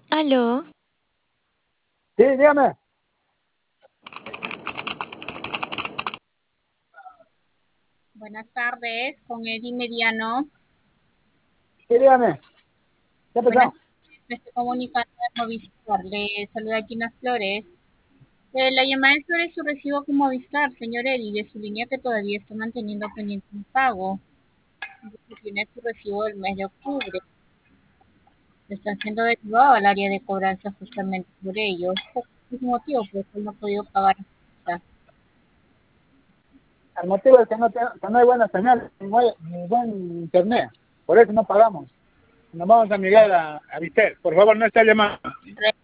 Aló, Sí, dígame. Buenas tardes, con Eddie Mediano. Sí, dígame. ¿Qué Buenas pasó? tardes, me estoy comunicando de Movistar. Le saluda Gina Flores. La llamada es sobre su recibo con Movistar, señor Eddie, de su línea que todavía está manteniendo pendiente un pago. Tiene su recibo del mes de octubre. Está siendo derivado al área de cobranza justamente por ello. Este es el motivo por el cual no ha podido pagar. El motivo es que no hay buena señal, ni buen internet. Por eso no pagamos. Nos vamos a mirar a Vistel. Por favor, no está llamando.